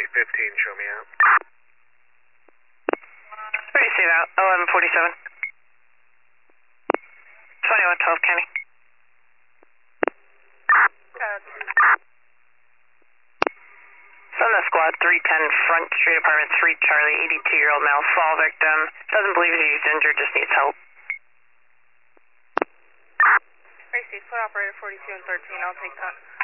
815, show me out. Ready to save out, 1147. 2112 County. Sunday Squad 310 Front Street Apartment 3 Charlie, 82-year-old male fall victim. Doesn't believe he's injured, just needs help. Racy, foot operator 42 and 13, I'll take that.